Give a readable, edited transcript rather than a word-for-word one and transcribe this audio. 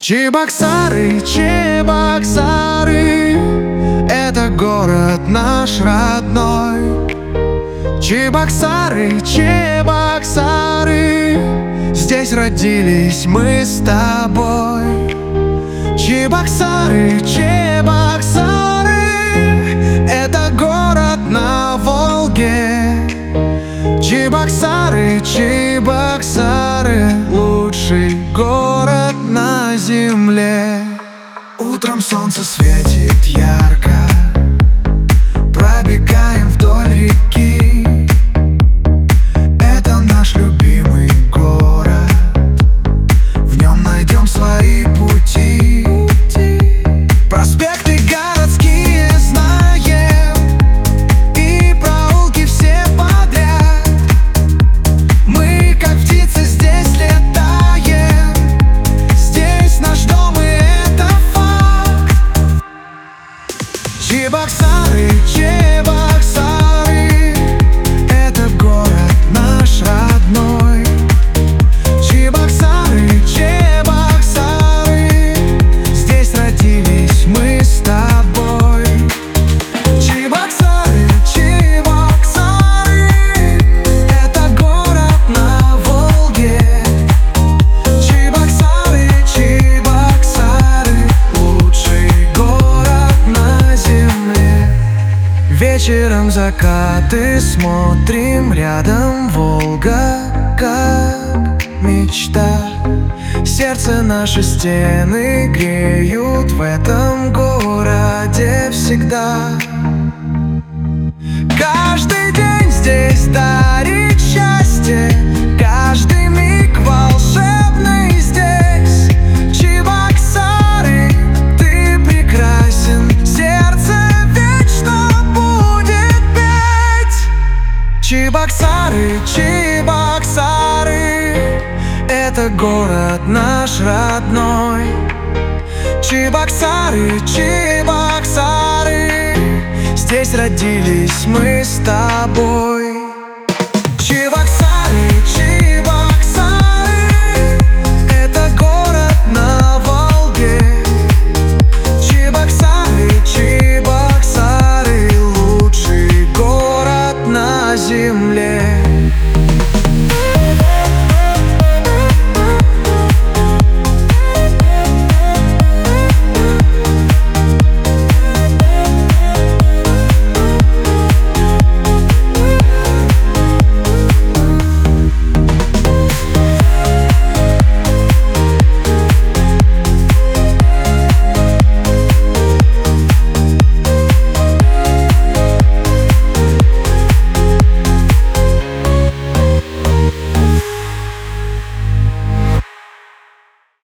Чебоксары, Чебоксары, это город наш родной. Чебоксары, Чебоксары, здесь родились мы с тобой. Чебоксары, Чебоксары, это город на Волге. Чебоксары, Чебоксары, лучший город на земле. Утром солнце светит ярко, пробегаем вдоль реки. Это наш любимый город, в нем найдем свои пути. Проспекты городские знаем, и проулки все подряд. Мы, как птицы, здесь летаем. Здесь наш дом, и это факт. Чебоксары, Чебоксары, это город наш родной. Чебоксары, Чебоксары, здесь родились мы с тобой. Чебоксары, Чебоксары, это город на Волге. Чебоксары, Чебоксары, лучший город на земле. Вечером закаты смотрим, рядом Волга, как мечта. Сердце наши стены греют в этом городе всегда. Каждый день здесь дарит счастье, каждый миг волшебный здесь. Чебоксары, ты прекрасен, сердце вечно будет петь. Чебоксары, Чебоксары, это город наш родной. Чебоксары, Чебоксары, здесь родились мы с тобой. Чебоксары.